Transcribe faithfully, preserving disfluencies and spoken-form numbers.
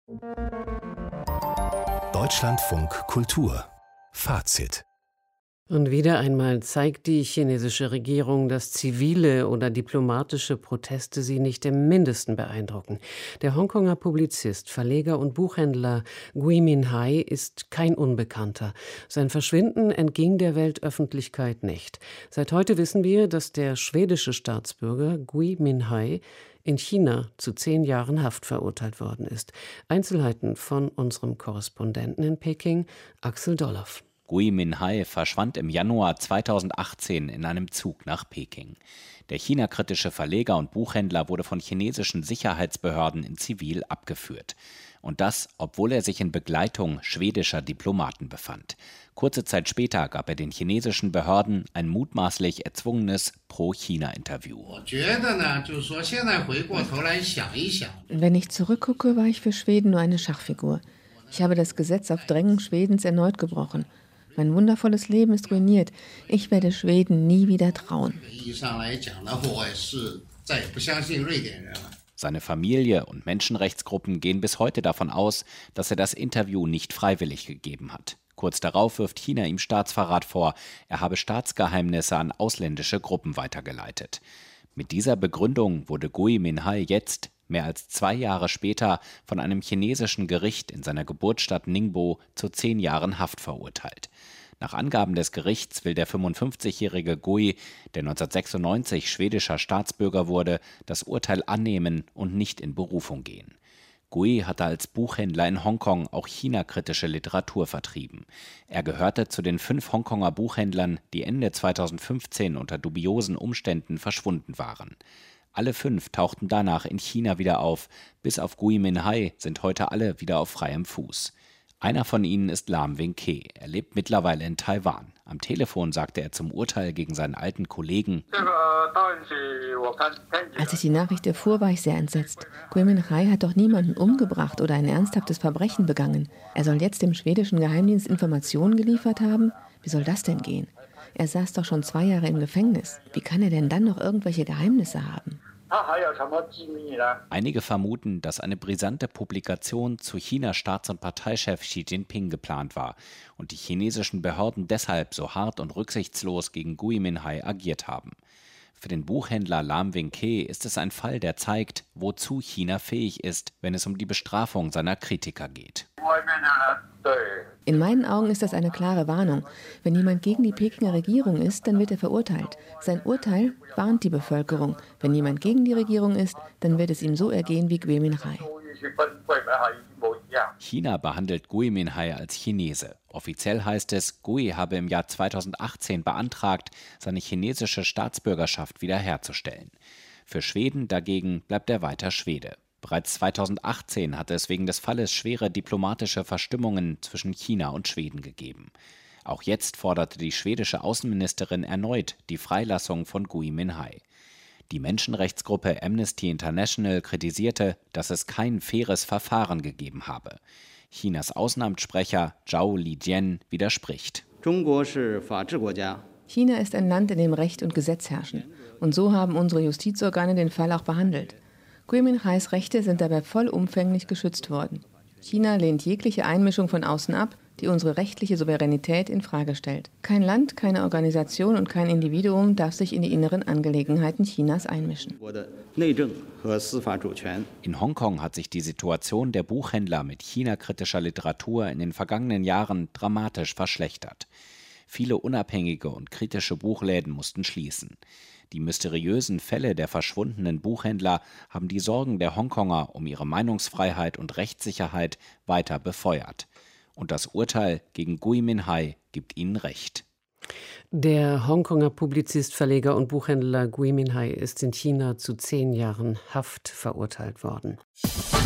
Deutschlandfunk Kultur Fazit. Und wieder einmal zeigt die chinesische Regierung, dass zivile oder diplomatische Proteste sie nicht im Mindesten beeindrucken. Der Hongkonger Publizist, Verleger und Buchhändler Gui Minhai ist kein Unbekannter. Sein Verschwinden entging der Weltöffentlichkeit nicht. Seit heute wissen wir, dass der schwedische Staatsbürger Gui Minhai in China zu zehn Jahren Haft verurteilt worden ist. Einzelheiten von unserem Korrespondenten in Peking, Axel Dolloff. Gui Minhai verschwand im Januar zweitausendachtzehn in einem Zug nach Peking. Der China-kritische Verleger und Buchhändler wurde von chinesischen Sicherheitsbehörden in Zivil abgeführt. Und das, obwohl er sich in Begleitung schwedischer Diplomaten befand. Kurze Zeit später gab er den chinesischen Behörden ein mutmaßlich erzwungenes Pro-China-Interview. Wenn ich zurückgucke, war ich für Schweden nur eine Schachfigur. Ich habe das Gesetz auf Drängen Schwedens erneut gebrochen. Mein wundervolles Leben ist ruiniert. Ich werde Schweden nie wieder trauen. Seine Familie und Menschenrechtsgruppen gehen bis heute davon aus, dass er das Interview nicht freiwillig gegeben hat. Kurz darauf wirft China ihm Staatsverrat vor, er habe Staatsgeheimnisse an ausländische Gruppen weitergeleitet. Mit dieser Begründung wurde Gui Minhai jetzt, mehr als zwei Jahre später, von einem chinesischen Gericht in seiner Geburtsstadt Ningbo zu zehn Jahren Haft verurteilt. Nach Angaben des Gerichts will der fünfundfünfzigjährige Gui, der neunzehnhundertsechsundneunzig schwedischer Staatsbürger wurde, das Urteil annehmen und nicht in Berufung gehen. Gui hatte als Buchhändler in Hongkong auch China-kritische Literatur vertrieben. Er gehörte zu den fünf Hongkonger Buchhändlern, die Ende zweitausendfünfzehn unter dubiosen Umständen verschwunden waren. Alle fünf tauchten danach in China wieder auf. Bis auf Gui Minhai sind heute alle wieder auf freiem Fuß. Einer von ihnen ist Lam Wing-Ke. Er lebt mittlerweile in Taiwan. Am Telefon sagte er zum Urteil gegen seinen alten Kollegen: Als ich die Nachricht erfuhr, war ich sehr entsetzt. Gui Minhai hat doch niemanden umgebracht oder ein ernsthaftes Verbrechen begangen. Er soll jetzt dem schwedischen Geheimdienst Informationen geliefert haben? Wie soll das denn gehen? Er saß doch schon zwei Jahre im Gefängnis. Wie kann er denn dann noch irgendwelche Geheimnisse haben? Einige vermuten, dass eine brisante Publikation zu China-Staats- und Parteichef Xi Jinping geplant war und die chinesischen Behörden deshalb so hart und rücksichtslos gegen Gui Minhai agiert haben. Für den Buchhändler Lam Wing-Ke ist es ein Fall, der zeigt, wozu China fähig ist, wenn es um die Bestrafung seiner Kritiker geht. In meinen Augen ist das eine klare Warnung. Wenn jemand gegen die Pekinger Regierung ist, dann wird er verurteilt. Sein Urteil warnt die Bevölkerung. Wenn jemand gegen die Regierung ist, dann wird es ihm so ergehen wie Gui Minhai. China behandelt Gui Minhai als Chinese. Offiziell heißt es, Gui habe im Jahr zweitausendachtzehn beantragt, seine chinesische Staatsbürgerschaft wiederherzustellen. Für Schweden dagegen bleibt er weiter Schwede. Bereits zweitausendachtzehn hatte es wegen des Falles schwere diplomatische Verstimmungen zwischen China und Schweden gegeben. Auch jetzt forderte die schwedische Außenministerin erneut die Freilassung von Gui Minhai. Die Menschenrechtsgruppe Amnesty International kritisierte, dass es kein faires Verfahren gegeben habe. Chinas Außenamtssprecher Zhao Lijian widerspricht. China ist ein Land, in dem Recht und Gesetz herrschen. Und so haben unsere Justizorgane den Fall auch behandelt. Gui Minhais Rechte sind dabei vollumfänglich geschützt worden. China lehnt jegliche Einmischung von außen ab, die unsere rechtliche Souveränität in Frage stellt. Kein Land, keine Organisation und kein Individuum darf sich in die inneren Angelegenheiten Chinas einmischen. In Hongkong hat sich die Situation der Buchhändler mit China-kritischer Literatur in den vergangenen Jahren dramatisch verschlechtert. Viele unabhängige und kritische Buchläden mussten schließen. Die mysteriösen Fälle der verschwundenen Buchhändler haben die Sorgen der Hongkonger um ihre Meinungsfreiheit und Rechtssicherheit weiter befeuert. Und das Urteil gegen Gui Minhai gibt ihnen Recht. Der Hongkonger Publizist, Verleger und Buchhändler Gui Minhai ist in China zu zehn Jahren Haft verurteilt worden.